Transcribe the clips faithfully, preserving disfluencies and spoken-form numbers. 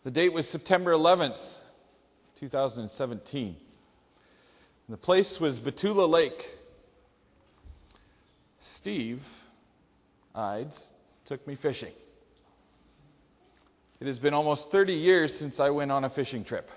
The date was September eleventh, two thousand seventeen. And the place was Batula Lake. Steve Ides took me fishing. It has been almost thirty years since I went on a fishing trip.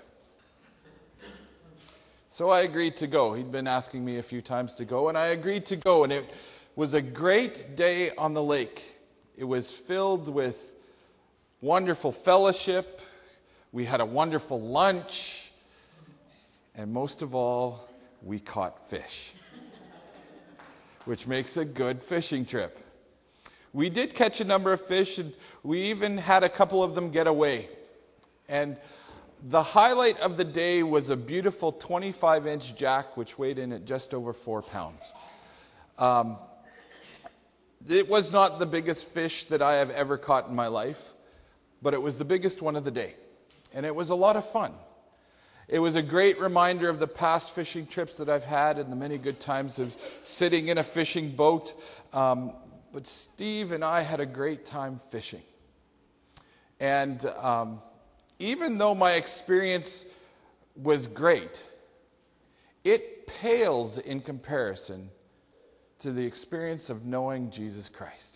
So I agreed to go. He'd been asking me a few times to go, and I agreed to go. And it was a great day on the lake. It was filled with wonderful fellowship. We had a wonderful lunch. And most of all, we caught fish, which makes a good fishing trip. We did catch a number of fish, and we even had a couple of them get away. And the highlight of the day was a beautiful twenty-five inch jack, which weighed in at just over four pounds. Um, it was not the biggest fish that I have ever caught in my life, but it was the biggest one of the day. And it was a lot of fun. It was a great reminder of the past fishing trips that I've had and the many good times of sitting in a fishing boat. Um, but Steve and I had a great time fishing. And um, even though my experience was great, it pales in comparison to the experience of knowing Jesus Christ.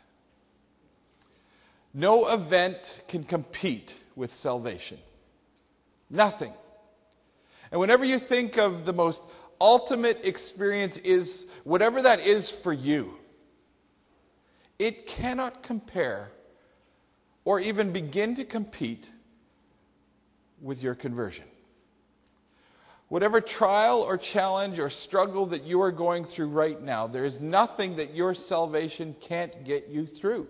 No event can compete with salvation. Nothing. And whenever you think of the most ultimate experience is whatever that is for you, it cannot compare or even begin to compete with your conversion. Whatever trial or challenge or struggle that you are going through right now, there is nothing that your salvation can't get you through.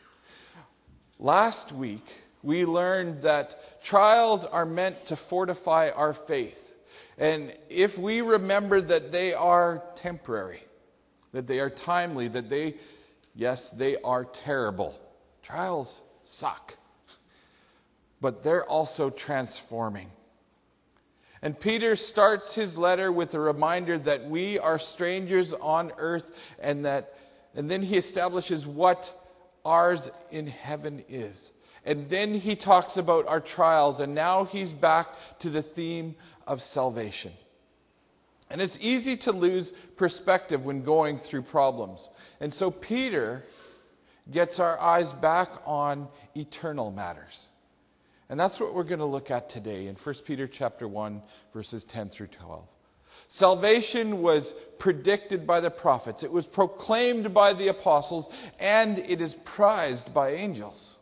Last week, we learned that trials are meant to fortify our faith. And if we remember that they are temporary, that they are timely, that they, yes, they are terrible. Trials suck. But they're also transforming. And Peter starts his letter with a reminder that we are strangers on earth, and that, and then he establishes what ours in heaven is. And then he talks about our trials, and now he's back to the theme of salvation. And it's easy to lose perspective when going through problems. And so Peter gets our eyes back on eternal matters. And that's what we're going to look at today in First Peter chapter one, verses ten through twelve. Salvation was predicted by the prophets. It was proclaimed by the apostles, and it is prized by angels.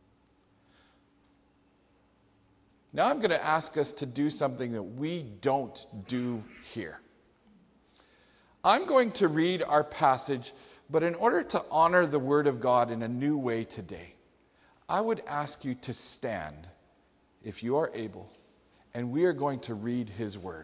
Now I'm going to ask us to do something that we don't do here. I'm going to read our passage, but in order to honor the Word of God in a new way today, I would ask you to stand, if you are able, and we are going to read His Word.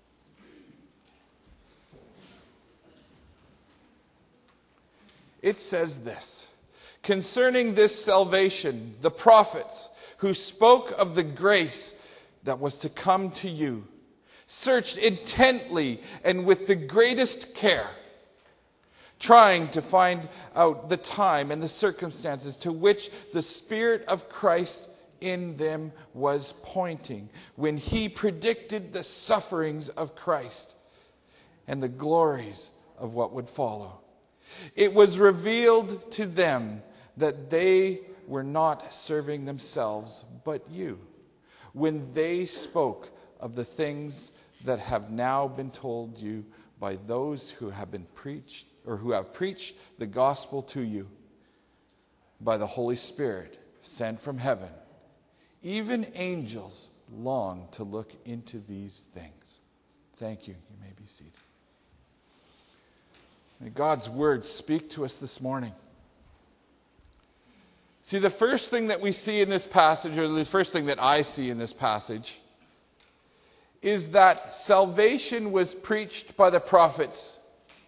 It says this: concerning this salvation, the prophets who spoke of the grace that was to come to you searched intently and with the greatest care, trying to find out the time and the circumstances to which the Spirit of Christ in them was pointing when he predicted the sufferings of Christ and the glories of what would follow. It was revealed to them that they were not serving themselves, but you, when they spoke of the things that have now been told you by those who have been preached, or who have preached the gospel to you by the Holy Spirit sent from heaven. Even angels long to look into these things. Thank you. You may be seated. May God's word speak to us this morning. See, the first thing that we see in this passage, or the first thing that I see in this passage, is that salvation was preached by the prophets.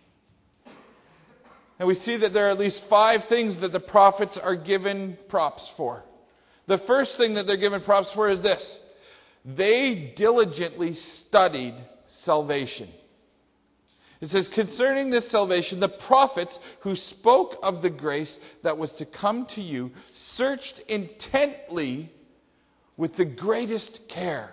And we see that there are at least five things that the prophets are given props for. The first thing that they're given props for is this: they diligently studied salvation. It says, concerning this salvation, the prophets who spoke of the grace that was to come to you searched intently with the greatest care,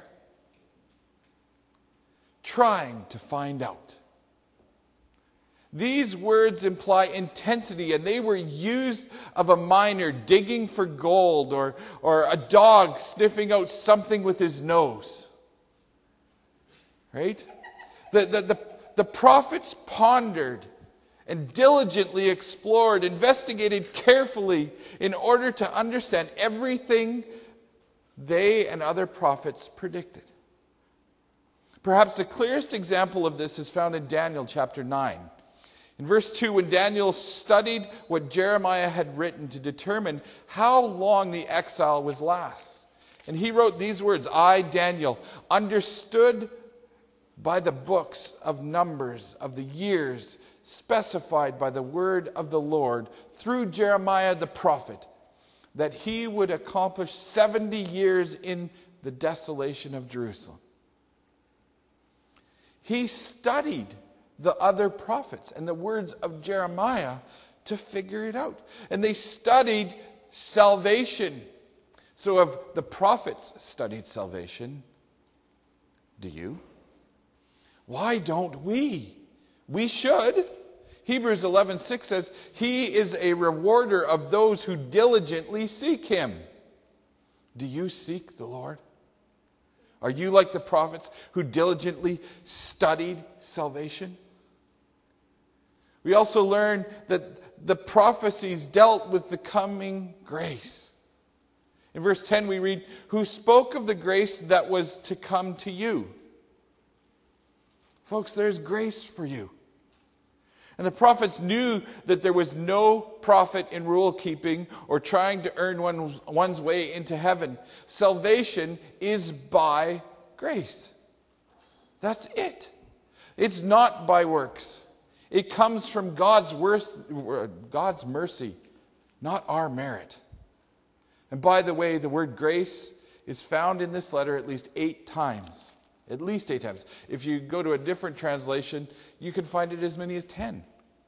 trying to find out. These words imply intensity, and they were used of a miner digging for gold, or, or a dog sniffing out something with his nose. Right? The, the, the, the prophets pondered and diligently explored, investigated carefully in order to understand everything they and other prophets predicted. Perhaps the clearest example of this is found in Daniel chapter nine. In verse two, when Daniel studied what Jeremiah had written to determine how long the exile was last. And he wrote these words, I, Daniel, understood by the books of numbers of the years specified by the word of the Lord through Jeremiah the prophet, that he would accomplish seventy years in the desolation of Jerusalem. He studied the other prophets and the words of Jeremiah to figure it out. And they studied salvation. So if the prophets studied salvation, do you? Why don't we? We should. Hebrews eleven six says, He is a rewarder of those who diligently seek Him. Do you seek the Lord? Are you like the prophets who diligently studied salvation? We also learn that the prophecies dealt with the coming grace. In verse ten we read, who spoke of the grace that was to come to you. Folks, there's grace for you. And the prophets knew that there was no profit in rule keeping or trying to earn one's, one's way into heaven. Salvation is by grace. That's it. It's not by works. It comes from God's worth, God's mercy, not our merit. And by the way, the word grace is found in this letter at least eight times. At least eight times. If you go to a different translation, you can find it as many as ten.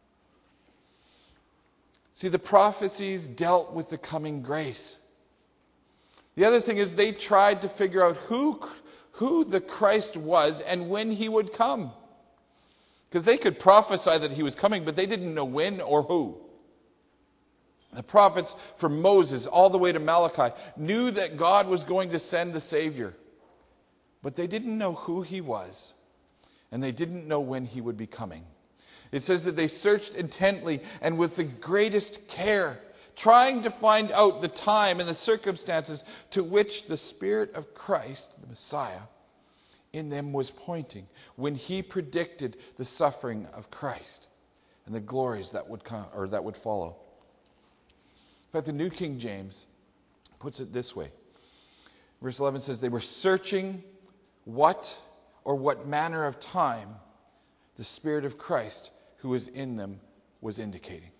See, the prophecies dealt with the coming grace. The other thing is they tried to figure out who, who the Christ was and when he would come. Because they could prophesy that he was coming, but they didn't know when or who. The prophets from Moses all the way to Malachi knew that God was going to send the Savior. But they didn't know who he was, and they didn't know when he would be coming. It says that they searched intently and with the greatest care, trying to find out the time and the circumstances to which the Spirit of Christ, the Messiah, in them was pointing when he predicted the suffering of Christ and the glories that would come or that would follow. In fact, the New King James puts it this way. Verse eleven says, they were searching what or what manner of time the Spirit of Christ who was in them was indicating.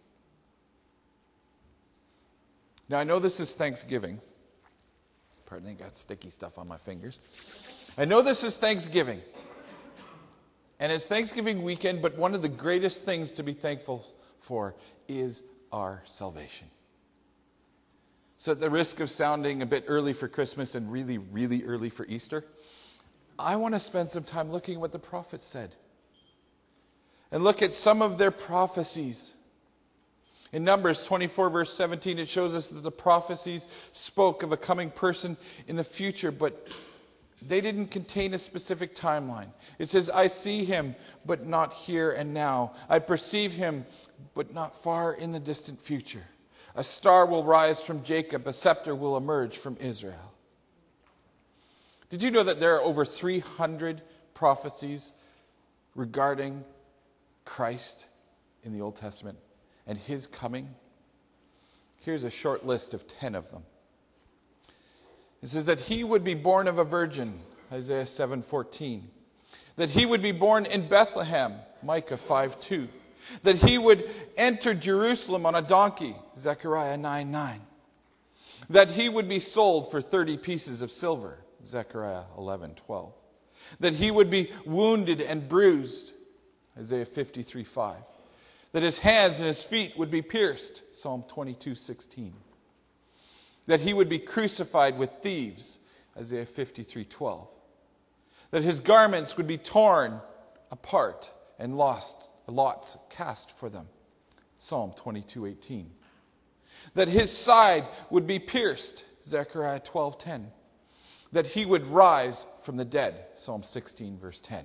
Now, I know this is Thanksgiving. Pardon me, I got sticky stuff on my fingers. I know this is Thanksgiving. And it's Thanksgiving weekend, but one of the greatest things to be thankful for is our salvation. So at the risk of sounding a bit early for Christmas and really, really early for Easter, I want to spend some time looking at what the prophets said. And look at some of their prophecies. In Numbers twenty-four, verse seventeen, it shows us that the prophecies spoke of a coming person in the future, but they didn't contain a specific timeline. It says, I see him, but not here and now. I perceive him, but not far in the distant future. A star will rise from Jacob, a scepter will emerge from Israel. Did you know that there are over three hundred prophecies regarding Christ in the Old Testament and his coming? Here's a short list of ten of them. It says that he would be born of a virgin, Isaiah seven fourteen. That he would be born in Bethlehem, Micah five two. That he would enter Jerusalem on a donkey, Zechariah nine nine. That he would be sold for thirty pieces of silver, Zechariah eleven twelve. That he would be wounded and bruised, Isaiah fifty-three five. That his hands and his feet would be pierced, Psalm twenty-two sixteen. That he would be crucified with thieves, Isaiah fifty-three twelve. That his garments would be torn apart and lost, lots cast for them. Psalm twenty-two eighteen. That his side would be pierced. Zechariah twelve ten. That he would rise from the dead. Psalm sixteen verse ten.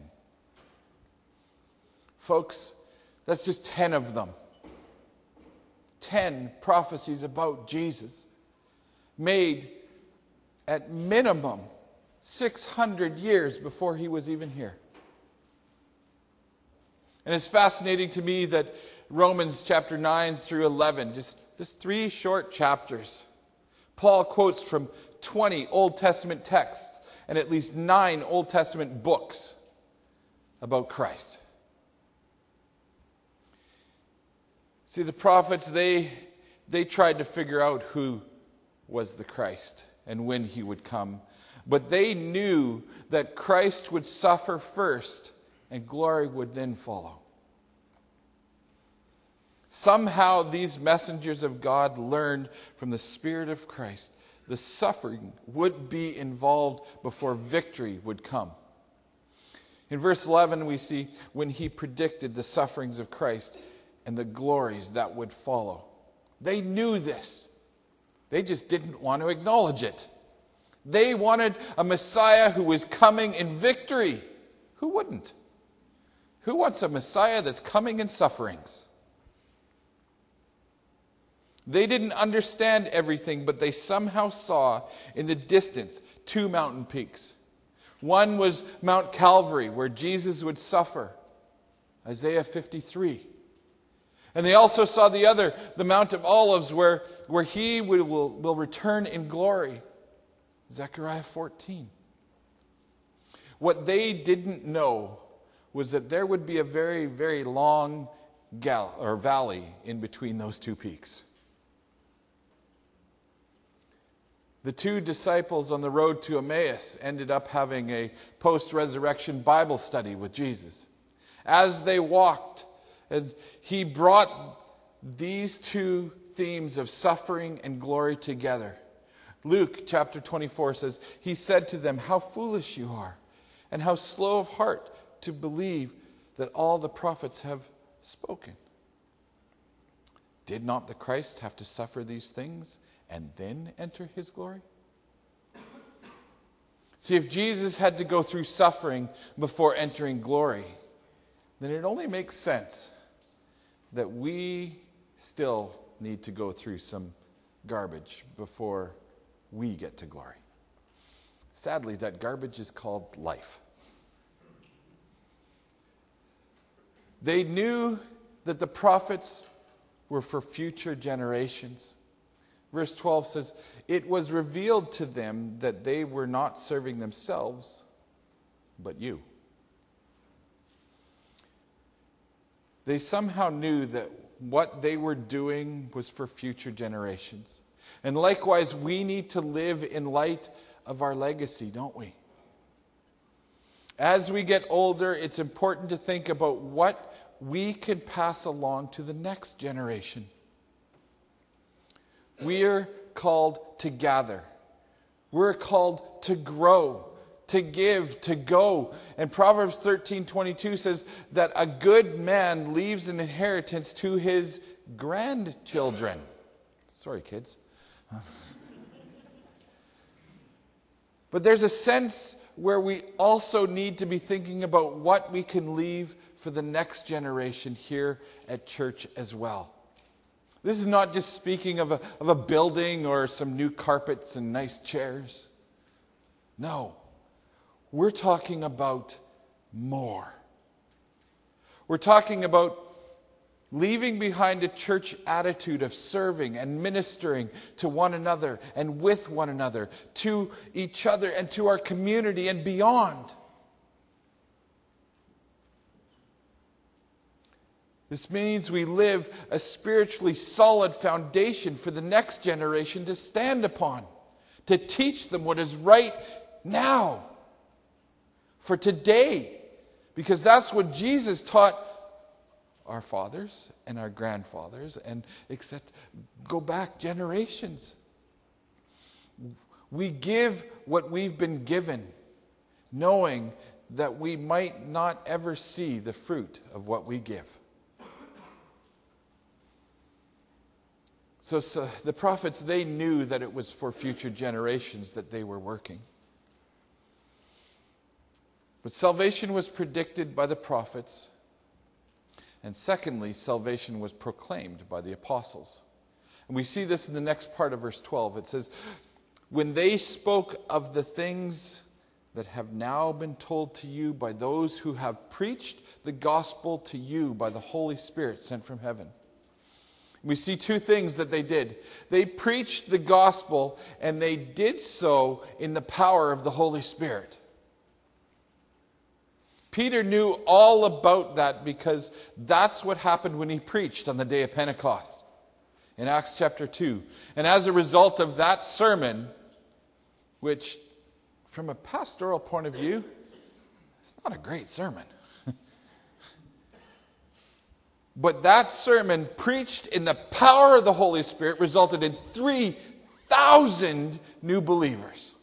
Folks, that's just ten of them. Ten prophecies about Jesus made at minimum six hundred years before he was even here. And it's fascinating to me that Romans chapter nine through eleven, just, just three short chapters, Paul quotes from twenty Old Testament texts and at least nine Old Testament books about Christ. See, the prophets, they, they tried to figure out who was the Christ and when he would come. But they knew that Christ would suffer first and glory would then follow. Somehow these messengers of God learned from the Spirit of Christ the suffering would be involved before victory would come. In verse eleven we see when he predicted the sufferings of Christ and the glories that would follow. They knew this. They just didn't want to acknowledge it. They wanted a Messiah who was coming in victory. Who wouldn't? Who wants a Messiah that's coming in sufferings? They didn't understand everything, but they somehow saw in the distance two mountain peaks. One was Mount Calvary, where Jesus would suffer, Isaiah fifty-three. And they also saw the other, the Mount of Olives, where, where he will, will, will return in glory, Zechariah fourteen. What they didn't know was that there would be a very, very long gal, or valley in between those two peaks. The two disciples on the road to Emmaus ended up having a post-resurrection Bible study with Jesus. As they walked, and he brought these two themes of suffering and glory together. Luke chapter twenty-four says, he said to them, how foolish you are, and how slow of heart to believe that all the prophets have spoken. Did not the Christ have to suffer these things and then enter his glory? See, if Jesus had to go through suffering before entering glory, then it only makes sense that we still need to go through some garbage before we get to glory. Sadly, that garbage is called life. They knew that the prophets were for future generations. Verse twelve says, it was revealed to them that they were not serving themselves, but you. They somehow knew that what they were doing was for future generations. And likewise, we need to live in light of our legacy, don't we? As we get older, it's important to think about what we can pass along to the next generation. We are called to gather. We're called to grow, to give, to go. And Proverbs thirteen twenty-two says that a good man leaves an inheritance to his grandchildren. Sorry, kids. But there's a sense where we also need to be thinking about what we can leave for the next generation here at church as well. This is not just speaking of a, of a building or some new carpets and nice chairs. No, we're talking about more. We're talking about leaving behind a church attitude of serving and ministering to one another and with one another, to each other and to our community and beyond. This means we live a spiritually solid foundation for the next generation to stand upon, to teach them what is right now, for today, because that's what Jesus taught our fathers and our grandfathers, and except go back generations. We give what we've been given, knowing that we might not ever see the fruit of what we give. So, so the prophets, they knew that it was for future generations that they were working. But salvation was predicted by the prophets. And secondly, salvation was proclaimed by the apostles. And we see this in the next part of verse twelve. It says, when they spoke of the things that have now been told to you by those who have preached the gospel to you by the Holy Spirit sent from heaven. We see two things that they did. They preached the gospel, and they did so in the power of the Holy Spirit. Peter knew all about that because that's what happened when he preached on the day of Pentecost in Acts chapter two. And as a result of that sermon, which from a pastoral point of view, it's not a great sermon. But that sermon, preached in the power of the Holy Spirit, resulted in three thousand new believers.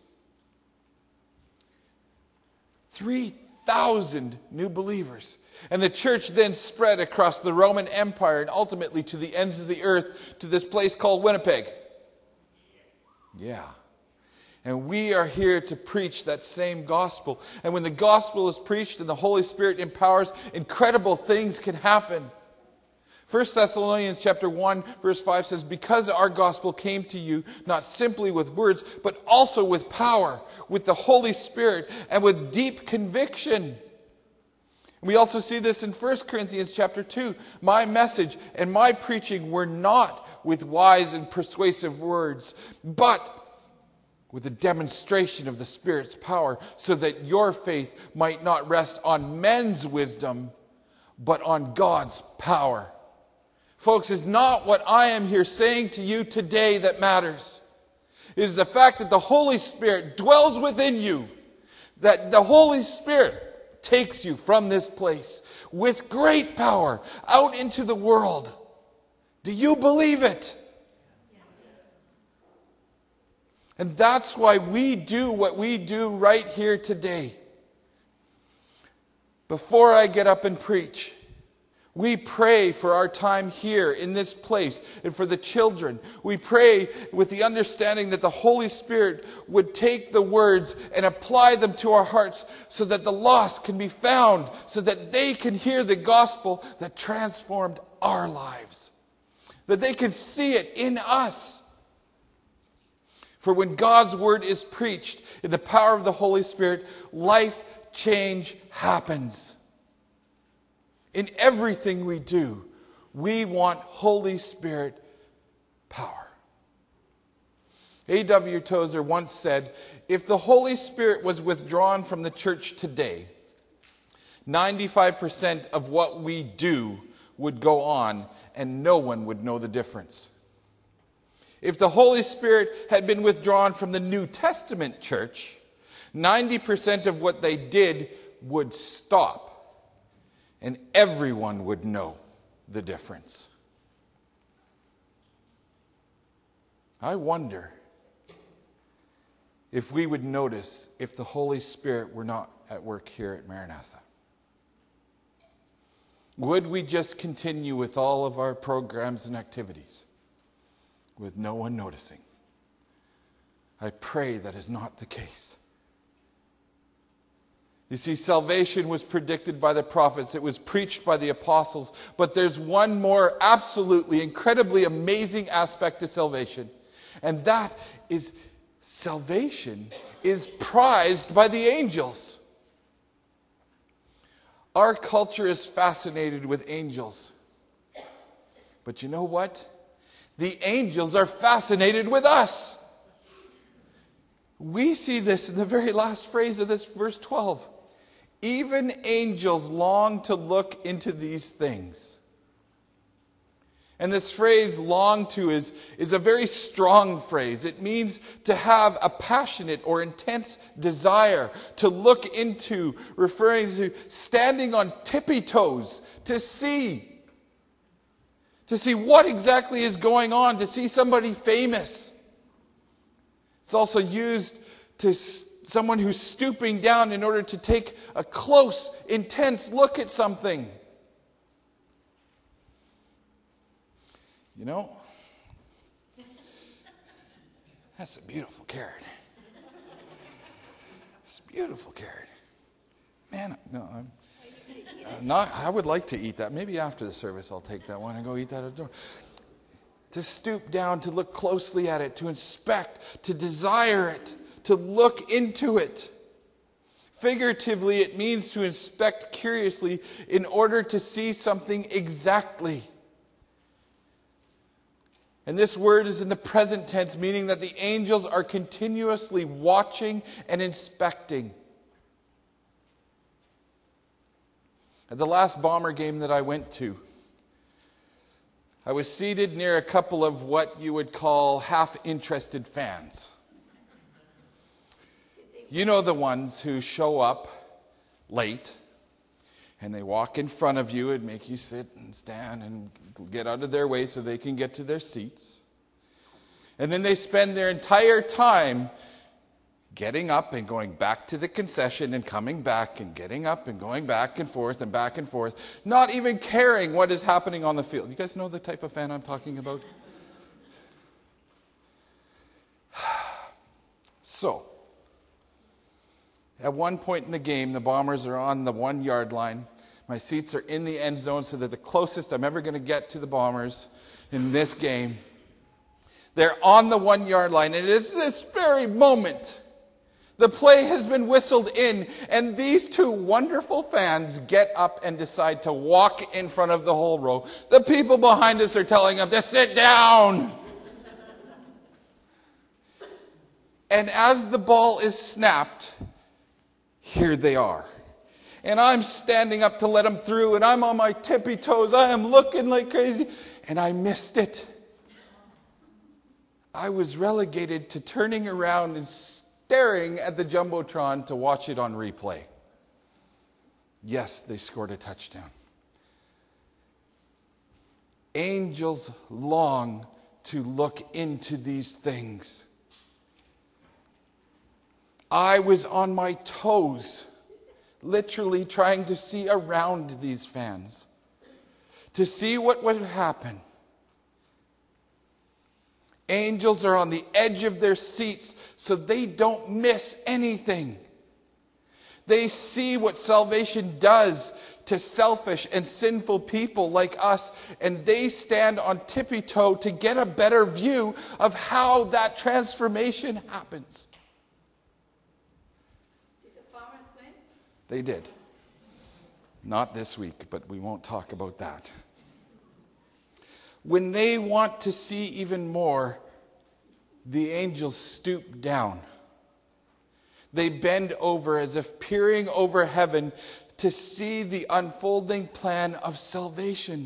three thousand new believers. And the church then spread across the Roman Empire and ultimately to the ends of the earth, to this place called Winnipeg. Yeah. And we are here to preach that same gospel. And when the gospel is preached and the Holy Spirit empowers, incredible things can happen. First Thessalonians chapter one verse five says, because our gospel came to you not simply with words, but also with power, with the Holy Spirit, and with deep conviction. We also see this in First Corinthians chapter two. My message and my preaching were not with wise and persuasive words, but with a demonstration of the Spirit's power, so that your faith might not rest on men's wisdom, but on God's power. Folks, it's not what I am here saying to you today that matters. It is the fact that the Holy Spirit dwells within you. That the Holy Spirit takes you from this place with great power out into the world. Do you believe it? And that's why we do what we do right here today. Before I get up and preach, we pray for our time here in this place and for the children. We pray with the understanding that the Holy Spirit would take the words and apply them to our hearts so that the lost can be found, so that they can hear the gospel that transformed our lives, that they can see it in us. For when God's word is preached in the power of the Holy Spirit, life change happens. In everything we do, we want Holy Spirit power. A W Tozer once said, if the Holy Spirit was withdrawn from the church today, ninety-five percent of what we do would go on and no one would know the difference. If the Holy Spirit had been withdrawn from the New Testament church, ninety percent of what they did would stop. And everyone would know the difference. I wonder if we would notice if the Holy Spirit were not at work here at Maranatha. Would we just continue with all of our programs and activities with no one noticing? I pray that is not the case. You see, salvation was predicted by the prophets. It was preached by the apostles. But there's one more absolutely, incredibly amazing aspect to salvation. And that is salvation is prized by the angels. Our culture is fascinated with angels. But you know what? The angels are fascinated with us. We see this in the very last phrase of this verse twelve. Even angels long to look into these things. And this phrase, long to, is, is a very strong phrase. It means to have a passionate or intense desire, to look into, referring to standing on tippy toes, to see. To see what exactly is going on, to see somebody famous. It's also used to s- someone who's stooping down in order to take a close, intense look at something. You know, that's a beautiful carrot. It's a beautiful carrot. Man, no, I'm uh, not. I would like to eat that. Maybe after the service I'll take that one and go eat that at the door. To stoop down, to look closely at it, to inspect, to desire it, to look into it. Figuratively, it means to inspect curiously in order to see something exactly. And this word is in the present tense, meaning that the angels are continuously watching and inspecting. At the last Bomber game that I went to, I was seated near a couple of what you would call half-interested fans. You know the ones who show up late, and they walk in front of you and make you sit and stand and get out of their way so they can get to their seats. And then they spend their entire time getting up and going back to the concession and coming back and getting up and going back and forth and back and forth, not even caring what is happening on the field. You guys know the type of fan I'm talking about? So, at one point in the game, the Bombers are on the one-yard line. My seats are in the end zone, so they're the closest I'm ever going to get to the Bombers in this game. They're on the one-yard line, and it's this very moment. The play has been whistled in, and these two wonderful fans get up and decide to walk in front of the whole row. The people behind us are telling them to sit down. And as the ball is snapped, here they are. And I'm standing up to let them through, and I'm on my tippy toes. I am looking like crazy, and I missed it. I was relegated to turning around and staring at the Jumbotron to watch it on replay. Yes, they scored a touchdown. Angels long to look into these things. I was on my toes, literally trying to see around these fans, to see what would happen. Angels are on the edge of their seats so they don't miss anything. They see what salvation does to selfish and sinful people like us, and they stand on tippy toe to get a better view of how that transformation happens. Did the Bombers win? They did. Not this week, but we won't talk about that. When they want to see even more, the angels stoop down. They bend over as if peering over heaven to see the unfolding plan of salvation.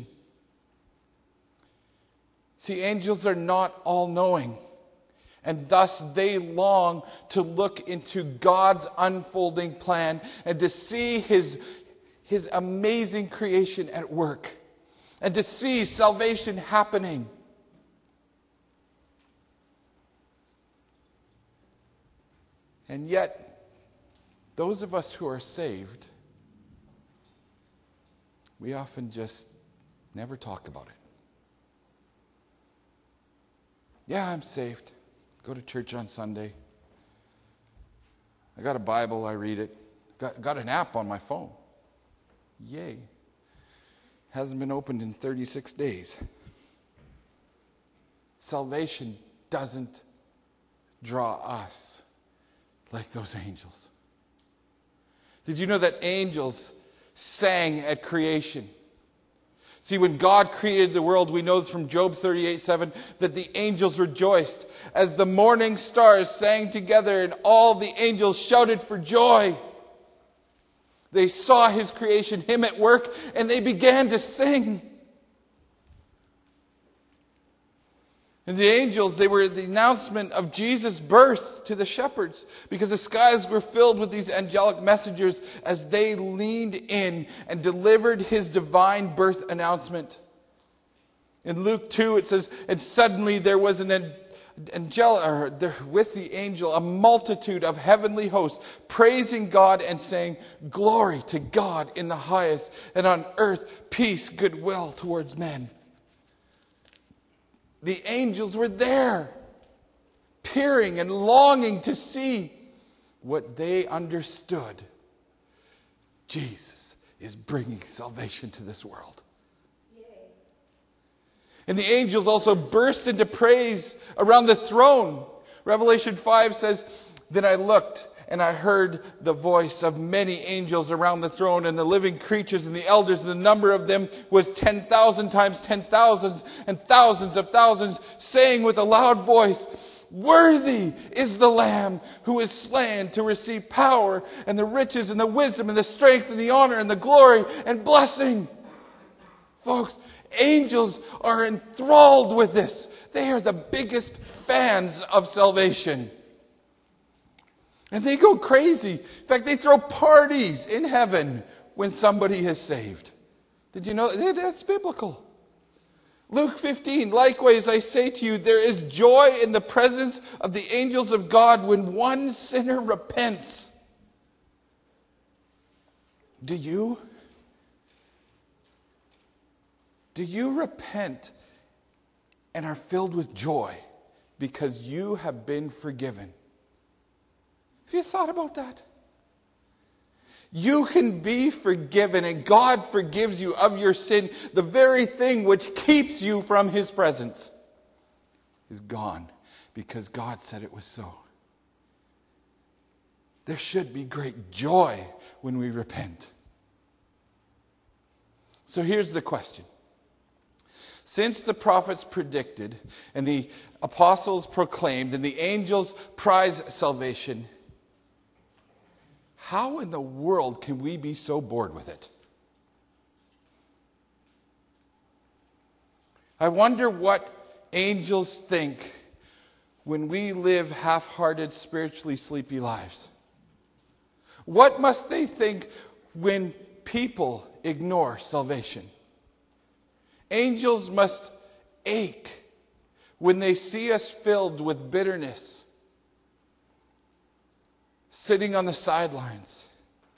See, angels are not all-knowing, and thus they long to look into God's unfolding plan and to see His, His amazing creation at work, and to see salvation happening. And yet, those of us who are saved, we often just never talk about it. Yeah, I'm saved. Go to church on Sunday. I got a Bible, I read it. Got, got an app on my phone. Yay. Hasn't been opened in thirty-six days. Salvation doesn't draw us like those angels. Did you know that angels sang at creation? See, when God created the world, we know from Job thirty-eight seven that the angels rejoiced as the morning stars sang together and all the angels shouted for joy. They saw His creation, Him at work, and they began to sing. And the angels, they were the announcement of Jesus' birth to the shepherds, because the skies were filled with these angelic messengers as they leaned in and delivered His divine birth announcement. In Luke two, it says, and suddenly there was an, angel, or with the angel, a multitude of heavenly hosts, praising God and saying, "Glory to God in the highest, and on earth peace, goodwill towards men." The angels were there, peering and longing to see what they understood. Jesus is bringing salvation to this world. And the angels also burst into praise around the throne. Revelation five says, "Then I looked, and I heard the voice of many angels around the throne, and the living creatures and the elders, and the number of them was ten thousand times ten thousands and thousands of thousands, saying with a loud voice, 'Worthy is the Lamb who is slain to receive power and the riches and the wisdom and the strength and the honor and the glory and blessing.'" Folks, angels are enthralled with this. They are the biggest fans of salvation. And they go crazy. In fact, they throw parties in heaven when somebody is saved. Did you know that? That's biblical. Luke fifteen, "Likewise I say to you, there is joy in the presence of the angels of God when one sinner repents." Do you? Do you repent and are filled with joy because you have been forgiven? Have you thought about that? You can be forgiven, and God forgives you of your sin. The very thing which keeps you from His presence is gone because God said it was so. There should be great joy when we repent. So here's the question. Since the prophets predicted, and the apostles proclaimed, and the angels prized salvation, how in the world can we be so bored with it? I wonder what angels think when we live half-hearted, spiritually sleepy lives. What must they think when people ignore salvation? Angels must ache when they see us filled with bitterness, sitting on the sidelines.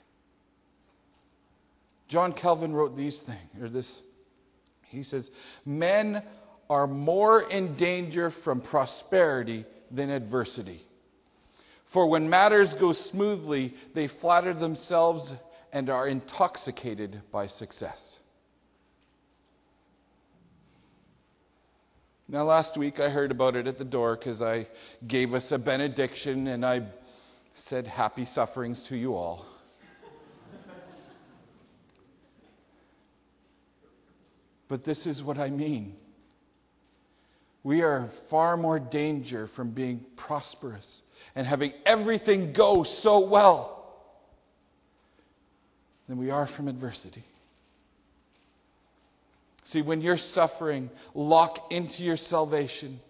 John Calvin wrote these things, or this. He says, "Men are more in danger from prosperity than adversity. For when matters go smoothly, they flatter themselves and are intoxicated by success." Now, last week I heard about it at the door because I gave us a benediction and I said, "Happy sufferings to you all." But this is what I mean. We are far more danger from being prosperous and having everything go so well than we are from adversity. See, when you're suffering, lock into your salvation.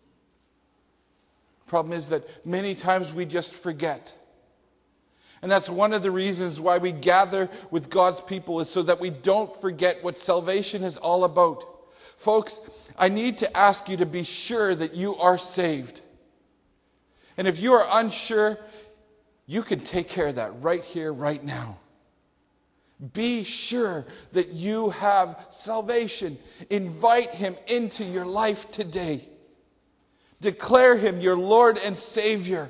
The problem is that many times we just forget. And that's one of the reasons why we gather with God's people, is so that we don't forget what salvation is all about. Folks, I need to ask you to be sure that you are saved. And if you are unsure, you can take care of that right here, right now. Be sure that you have salvation. Invite Him into your life today. Declare Him your Lord and Savior.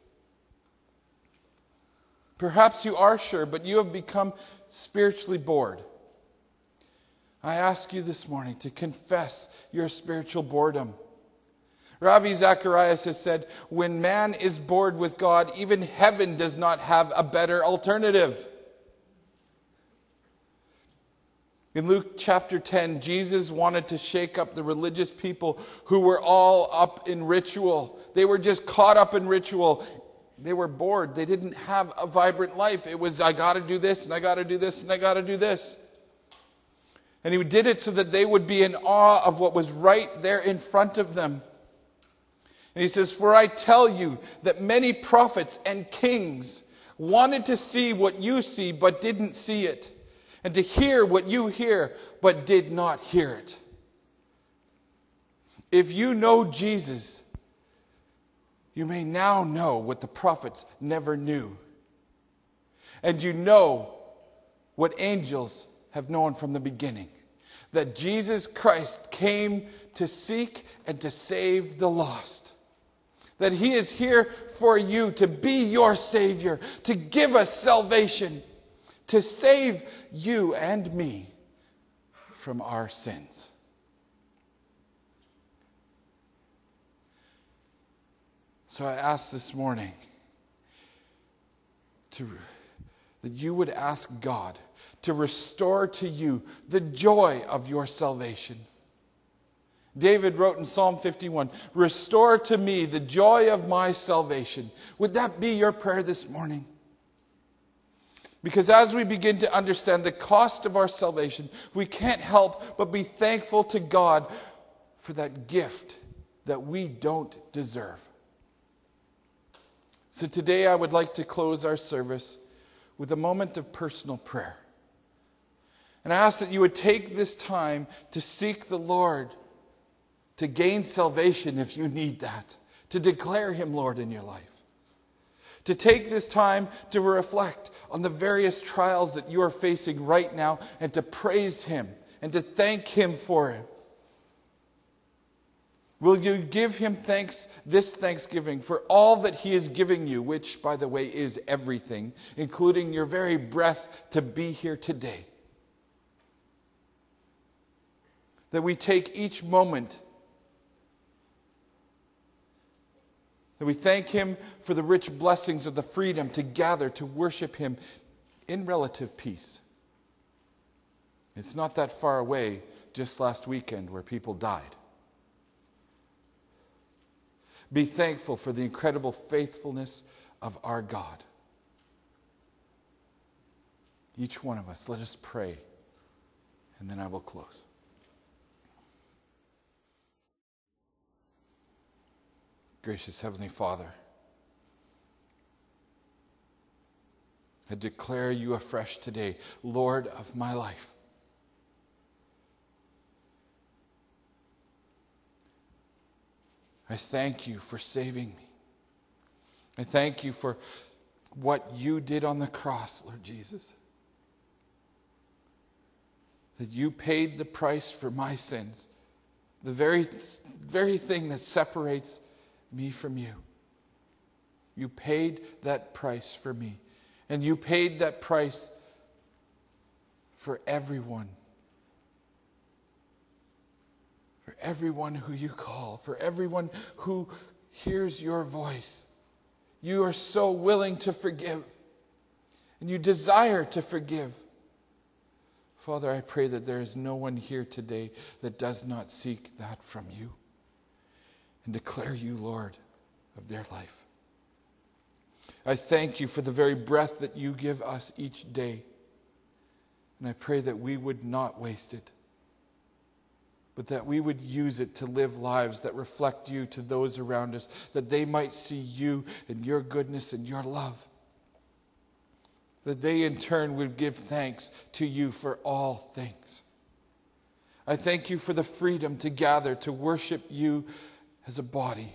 Perhaps you are sure, but you have become spiritually bored. I ask you this morning to confess your spiritual boredom. Ravi Zacharias has said, "When man is bored with God, even heaven does not have a better alternative." In Luke chapter ten, Jesus wanted to shake up the religious people who were all up in ritual. They were just caught up in ritual. They were bored. They didn't have a vibrant life. It was, I got to do this, and I got to do this, and I got to do this. And He did it so that they would be in awe of what was right there in front of them. And He says, "For I tell you that many prophets and kings wanted to see what you see, but didn't see it. And to hear what you hear, but did not hear it." If you know Jesus, You may now know what the prophets never knew. And you know what angels have known from the beginning. That Jesus Christ came to seek and to save the lost. That He is here for you to be your Savior, to give us salvation, to save you and me from our sins. So I ask this morning to, that you would ask God to restore to you the joy of your salvation. David wrote in Psalm fifty-one, "Restore to me the joy of my salvation." Would that be your prayer this morning? Because as we begin to understand the cost of our salvation, we can't help but be thankful to God for that gift that we don't deserve. So today I would like to close our service with a moment of personal prayer. And I ask that you would take this time to seek the Lord, to gain salvation if you need that, to declare Him Lord in your life. To take this time to reflect on the various trials that you are facing right now and to praise Him and to thank Him for it. Will you give Him thanks this Thanksgiving for all that He is giving you, which, by the way, is everything, including your very breath to be here today? That we take each moment, that we thank Him for the rich blessings of the freedom to gather to worship Him in relative peace. It's not that far away, just last weekend, where people died. Be thankful for the incredible faithfulness of our God. Each one of us, let us pray, and then I will close. Gracious Heavenly Father, I declare You afresh today, Lord of my life. I thank You for saving me. I thank You for what You did on the cross, Lord Jesus. That You paid the price for my sins, the very, very thing that separates me from You. You paid that price for me. And You paid that price for everyone. For everyone who You call, for everyone who hears Your voice. You are so willing to forgive, and You desire to forgive. Father, I pray that there is no one here today that does not seek that from You and declare You Lord of their life. I thank You for the very breath that You give us each day, and I pray that we would not waste it, but that we would use it to live lives that reflect You to those around us, that they might see You and Your goodness and Your love. That they in turn would give thanks to You for all things. I thank You for the freedom to gather, to worship You as a body.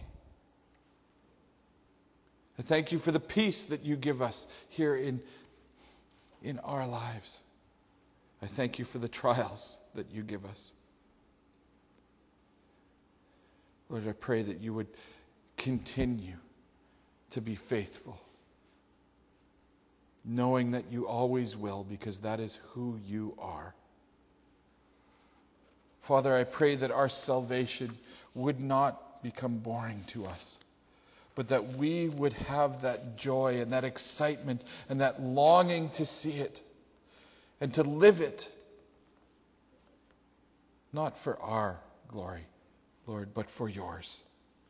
I thank You for the peace that You give us here in, in our lives. I thank You for the trials that You give us. Lord, I pray that You would continue to be faithful, knowing that You always will, because that is who You are. Father, I pray that our salvation would not become boring to us, but that we would have that joy and that excitement and that longing to see it and to live it, not for our glory, Lord, but for Yours.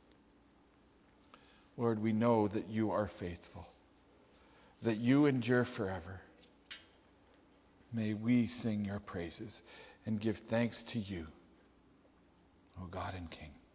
Lord, we know that You are faithful, that You endure forever. May we sing Your praises and give thanks to You, O God and King.